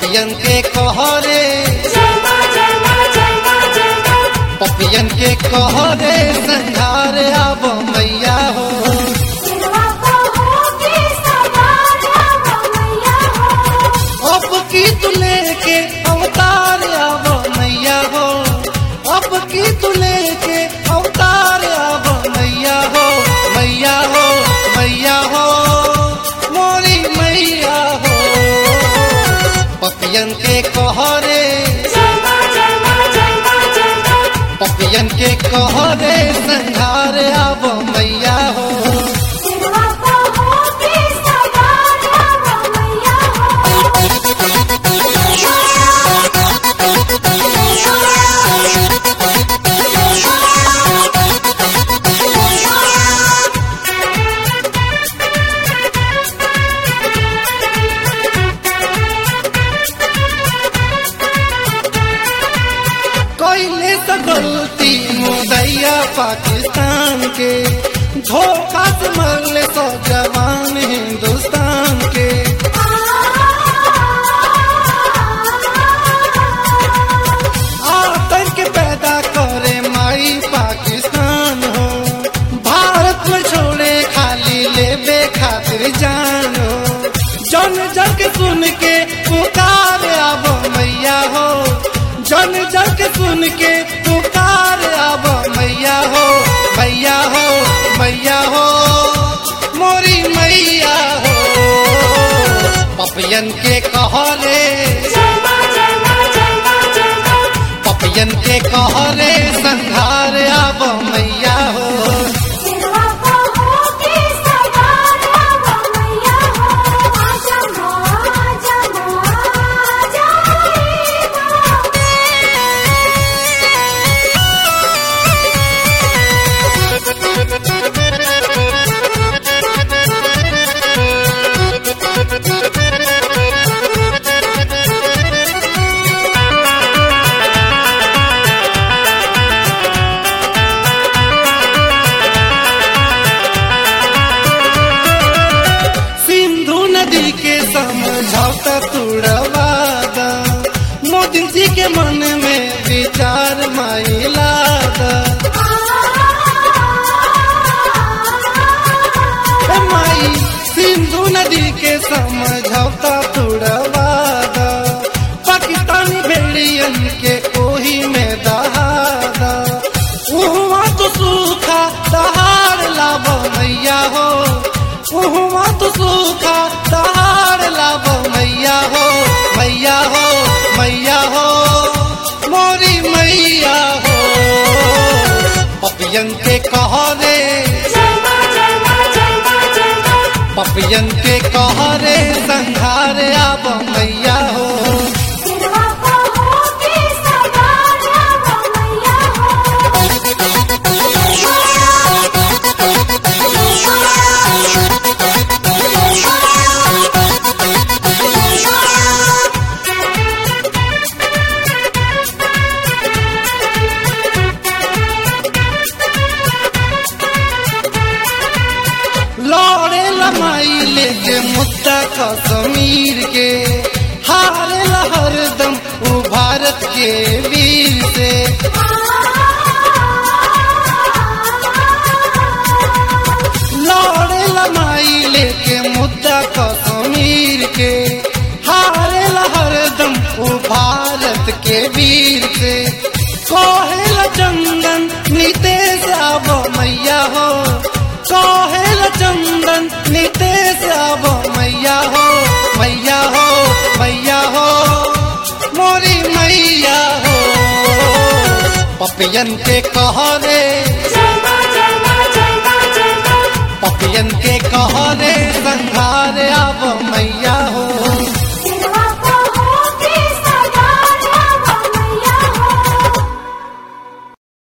पपियन के कहरे पपियन के कहरे संघार आब मैया हो। अब की तू लेके अवतार आब मैया हो। अब की तू लेके अवतार आब मैया हो। मैया हो मैया हो मोरी मैया हो। पपियन के कहरे पपियन के कहरे संघार आब मैया हो। कैले तो गलती मुदैया पाकिस्तान के धोखा से मरले तो जवान हिंदुस्तान के। आतंक पैदा करे माई पाकिस्तान हो। भारत में छोड़े खाली लेबे खातिर जान हो। जन जग सुन के पुकार आब मैया हो। जन जग सुन के पुकार आब मैया हो। मैया हो मैया हो मोरी मैया हो। पपियन के कहरे पपियन के कहरे संघार आब मैया हो। समझौता तुड़वादा मोदी जी के मन में विचार माइलादा। माई सिंधु नदी के समझौता तुड़वादा पाकिस्तानी भेड़ियन के कोही में दहादा। वहाँ तो सूखा दहाड़ लाभ मैया हो। वहाँ तो सूखा दहाड़ लाभ मैया हो। मैया हो मैया हो मोरी मैया हो। पपियन के कहरे पपियन के कहरे संघार आब मैया हो। लौड़े लमाई लेके मुद्दा कश्मीर के हारे हरदम वो भारत के वीर से। लौड़े लमाई लेके मुद्दा कश्मीर के हारे हरदम वो भारत के वीर से। कोहेल चंदन नीतेश आब मैया हो। कोहेल चंदन नीतेश आब मैया हो। मैया हो मैया हो मोरी मैया हो। पपियन के कहरे पपियन के कहरे संग